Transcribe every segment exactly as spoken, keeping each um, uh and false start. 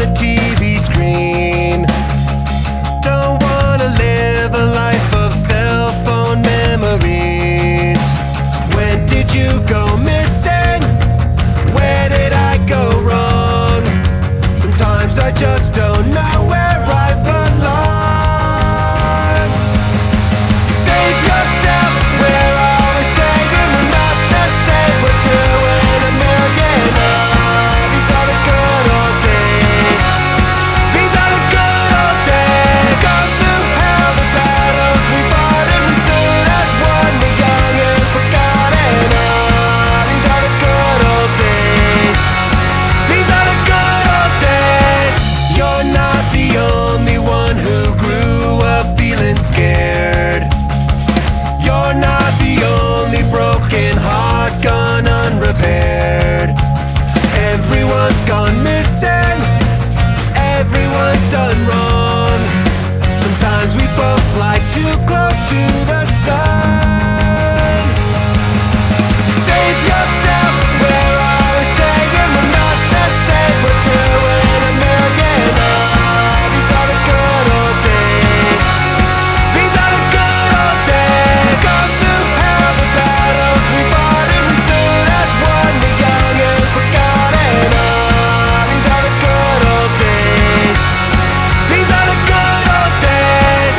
the T V screen. Don't wanna live a life of cell phone memories. When did you go missing? Where did I go wrong? Sometimes I just don't know where I belong. Save yourself, we're always saying we're not the same. We're two in a million. Oh, these are the good old days. These are the good old days. Gone through hell, the battles we fought, and we stood as one. We're young and forgotten. Oh, these are the good old days. These are the good old days. You're not the only one who grew up feeling scared. You're not the only broken heart gone unrepaired. Everyone's gone missing. Everyone's done wrong. Sometimes we both fly too close to the sun. Save yourself, we're always saying we're not the same. We're two in a million. Oh, these are the good old days. These are the good old days. Gone through hell, the battles we fought, and we stood as one. We're young and forgotten. Oh, these are the good old days. These are the good old days.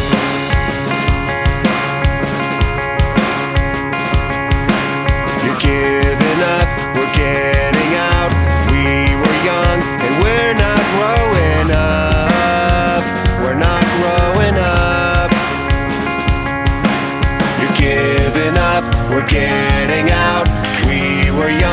You're giving up, we're getting out. We were young and we're not growing up. We're not growing up. You're giving up, we're getting out. We were young